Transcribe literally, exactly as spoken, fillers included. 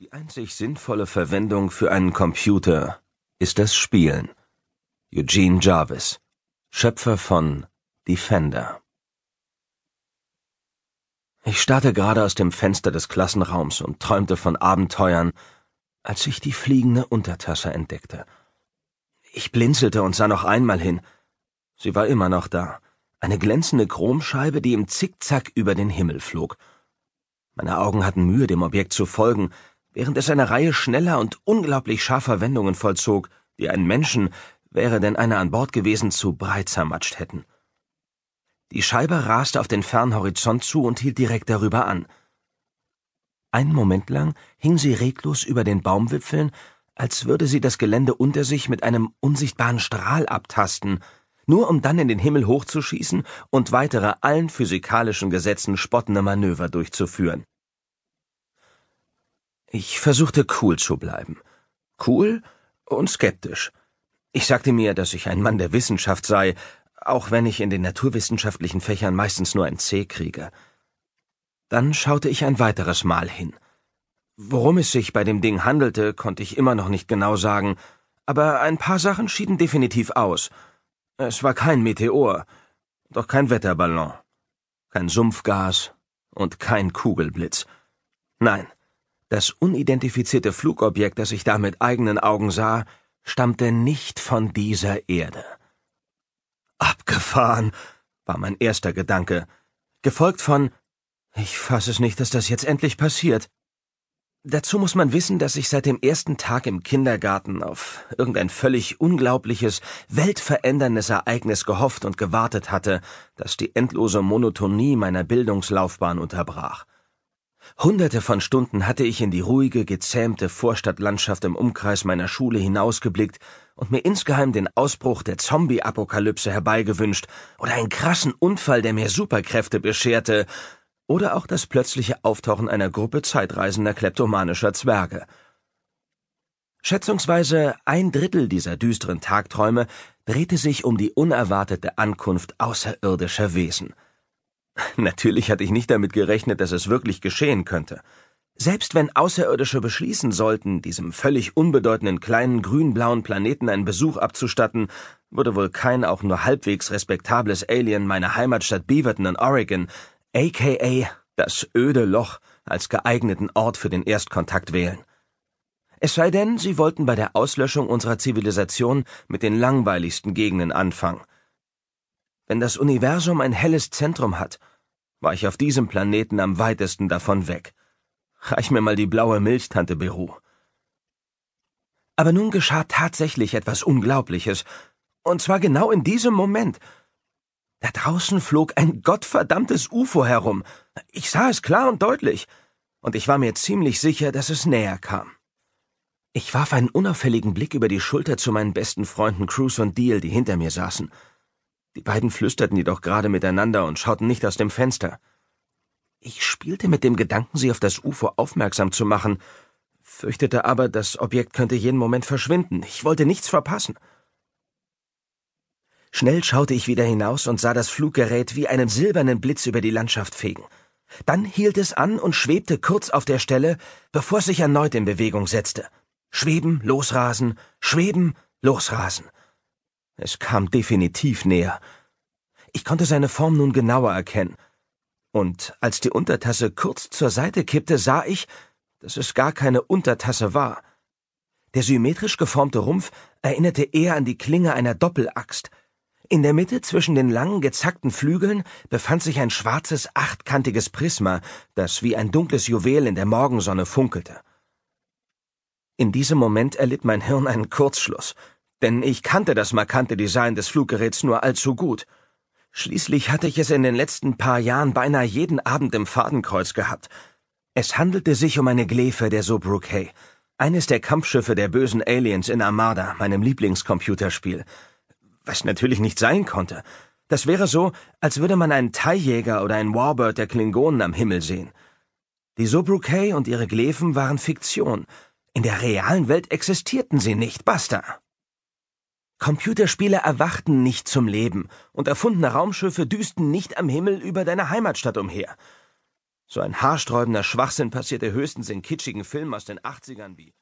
Die einzig sinnvolle Verwendung für einen Computer ist das Spielen. Eugene Jarvis, Schöpfer von Defender. Ich starrte gerade aus dem Fenster des Klassenraums und träumte von Abenteuern, als ich die fliegende Untertasse entdeckte. Ich blinzelte und sah noch einmal hin. Sie war immer noch da, eine glänzende Chromscheibe, die im Zickzack über den Himmel flog. Meine Augen hatten Mühe, dem Objekt zu folgen, während es eine Reihe schneller und unglaublich scharfer Wendungen vollzog, die einen Menschen, wäre denn einer an Bord gewesen, zu Brei zermatscht hätten. Die Scheibe raste auf den fernen Horizont zu und hielt direkt darüber an. Einen Moment lang hing sie reglos über den Baumwipfeln, als würde sie das Gelände unter sich mit einem unsichtbaren Strahl abtasten, nur um dann in den Himmel hochzuschießen und weitere allen physikalischen Gesetzen spottende Manöver durchzuführen. Ich versuchte cool zu bleiben. Cool und skeptisch. Ich sagte mir, dass ich ein Mann der Wissenschaft sei, auch wenn ich in den naturwissenschaftlichen Fächern meistens nur ein C kriege. Dann schaute ich ein weiteres Mal hin. Worum es sich bei dem Ding handelte, konnte ich immer noch nicht genau sagen, aber ein paar Sachen schieden definitiv aus. Es war kein Meteor, doch kein Wetterballon, kein Sumpfgas und kein Kugelblitz. Nein, das unidentifizierte Flugobjekt, das ich da mit eigenen Augen sah, stammte nicht von dieser Erde. Abgefahren, war mein erster Gedanke, gefolgt von »Ich fasse es nicht, dass das jetzt endlich passiert«. Dazu muss man wissen, dass ich seit dem ersten Tag im Kindergarten auf irgendein völlig unglaubliches, weltveränderndes Ereignis gehofft und gewartet hatte, das die endlose Monotonie meiner Bildungslaufbahn unterbrach. Hunderte von Stunden hatte ich in die ruhige, gezähmte Vorstadtlandschaft im Umkreis meiner Schule hinausgeblickt und mir insgeheim den Ausbruch der Zombie-Apokalypse herbeigewünscht oder einen krassen Unfall, der mir Superkräfte bescherte, oder auch das plötzliche Auftauchen einer Gruppe zeitreisender kleptomanischer Zwerge. Schätzungsweise ein Drittel dieser düsteren Tagträume drehte sich um die unerwartete Ankunft außerirdischer Wesen. Natürlich hatte ich nicht damit gerechnet, dass es wirklich geschehen könnte. Selbst wenn Außerirdische beschließen sollten, diesem völlig unbedeutenden kleinen grün-blauen Planeten einen Besuch abzustatten, würde wohl kein auch nur halbwegs respektables Alien meine Heimatstadt Beaverton in Oregon, aka das öde Loch, als geeigneten Ort für den Erstkontakt wählen. Es sei denn, sie wollten bei der Auslöschung unserer Zivilisation mit den langweiligsten Gegenden anfangen. Wenn das Universum ein helles Zentrum hat, war ich auf diesem Planeten am weitesten davon weg. Reich mir mal die blaue Milch, Tante Beru. Aber nun geschah tatsächlich etwas Unglaubliches, und zwar genau in diesem Moment. Da draußen flog ein gottverdammtes U F O herum. Ich sah es klar und deutlich, und ich war mir ziemlich sicher, dass es näher kam. Ich warf einen unauffälligen Blick über die Schulter zu meinen besten Freunden Cruz und Deal, die hinter mir saßen. Die beiden flüsterten jedoch gerade miteinander und schauten nicht aus dem Fenster. Ich spielte mit dem Gedanken, sie auf das U F O aufmerksam zu machen, fürchtete aber, das Objekt könnte jeden Moment verschwinden. Ich wollte nichts verpassen. Schnell schaute ich wieder hinaus und sah das Fluggerät wie einen silbernen Blitz über die Landschaft fegen. Dann hielt es an und schwebte kurz auf der Stelle, bevor es sich erneut in Bewegung setzte. Schweben, losrasen, schweben, losrasen. Es kam definitiv näher. Ich konnte seine Form nun genauer erkennen. Und als die Untertasse kurz zur Seite kippte, sah ich, dass es gar keine Untertasse war. Der symmetrisch geformte Rumpf erinnerte eher an die Klinge einer Doppelaxt. In der Mitte zwischen den langen, gezackten Flügeln befand sich ein schwarzes, achtkantiges Prisma, das wie ein dunkles Juwel in der Morgensonne funkelte. In diesem Moment erlitt mein Hirn einen Kurzschluss, denn ich kannte das markante Design des Fluggeräts nur allzu gut. Schließlich hatte ich es in den letzten paar Jahren beinahe jeden Abend im Fadenkreuz gehabt. Es handelte sich um eine Glefe der Sobrukay, eines der Kampfschiffe der bösen Aliens in Armada, meinem Lieblingscomputerspiel. Was natürlich nicht sein konnte. Das wäre so, als würde man einen Thai-Jäger oder einen Warbird der Klingonen am Himmel sehen. Die Sobrukay und ihre Glefen waren Fiktion. In der realen Welt existierten sie nicht, basta. Computerspiele erwachten nicht zum Leben und erfundene Raumschiffe düsten nicht am Himmel über deine Heimatstadt umher. So ein haarsträubender Schwachsinn passierte höchstens in kitschigen Filmen aus den achtzigern wie